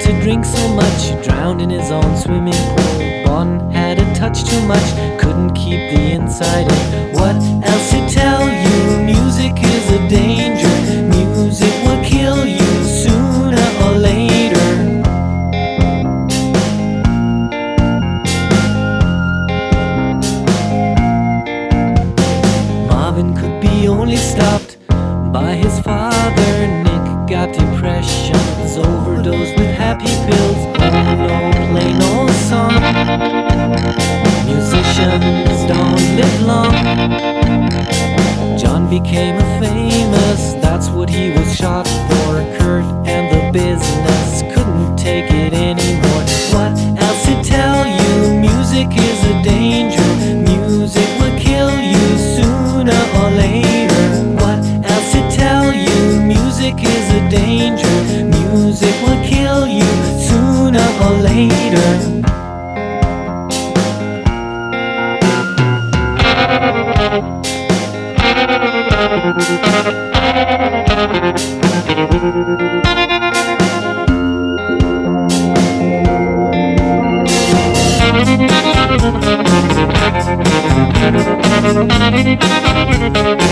to drink so much, he drowned in his own swimming pool. Bon had a touch too much, couldn't keep the inside in. What else to tell you? Music is a danger. Music will kill you sooner or later. Marvin could be only stopped by his father. Nick got depressions, overdosed with happy pills. Oh no, play no song. Musicians don't live long. John became a famous, that's what he was shot for. Kurt and the business couldn't take it anymore. What else to tell you? Music is a danger. Music will kill you sooner or later. What else to tell you? Music is a danger. Music will kill you sooner or later.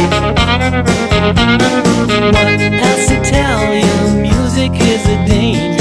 What else to tell you? Music is a danger.